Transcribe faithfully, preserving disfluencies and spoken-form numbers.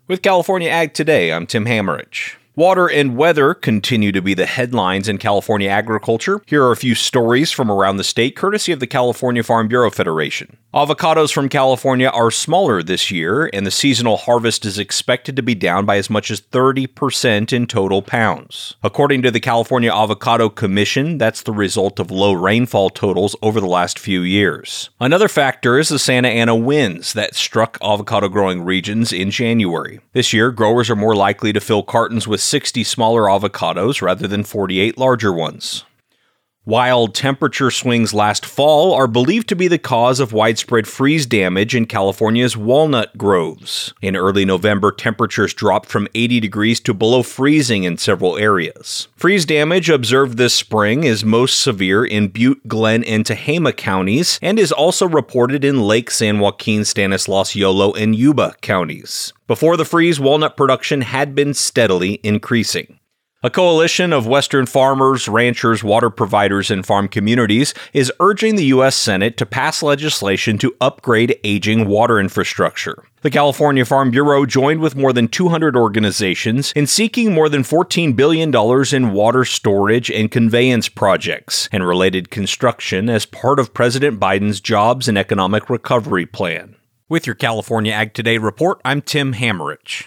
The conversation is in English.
With California Ag Today, I'm Tim Hammerich. Water and weather continue to be the headlines in California agriculture. Here are a few stories from around the state, courtesy of the California Farm Bureau Federation. Avocados from California are smaller this year, and the seasonal harvest is expected to be down by as much as thirty percent in total pounds. According to the California Avocado Commission, that's the result of low rainfall totals over the last few years. Another factor is the Santa Ana winds that struck avocado-growing regions in January. This year, growers are more likely to fill cartons with sixty smaller avocados rather than forty-eight larger ones. Wild temperature swings last fall are believed to be the cause of widespread freeze damage in California's walnut groves. In early November, temperatures dropped from eighty degrees to below freezing in several areas. Freeze damage observed this spring is most severe in Butte, Glenn, and Tehama counties, and is also reported in Lake San Joaquin, Stanislaus, Yolo, and Yuba counties. Before the freeze, walnut production had been steadily increasing. A coalition of Western farmers, ranchers, water providers, and farm communities is urging the U S Senate to pass legislation to upgrade aging water infrastructure. The California Farm Bureau joined with more than two hundred organizations in seeking more than fourteen billion dollars in water storage and conveyance projects and related construction as part of President Biden's Jobs and Economic Recovery Plan. With your California Ag Today report, I'm Tim Hammerich.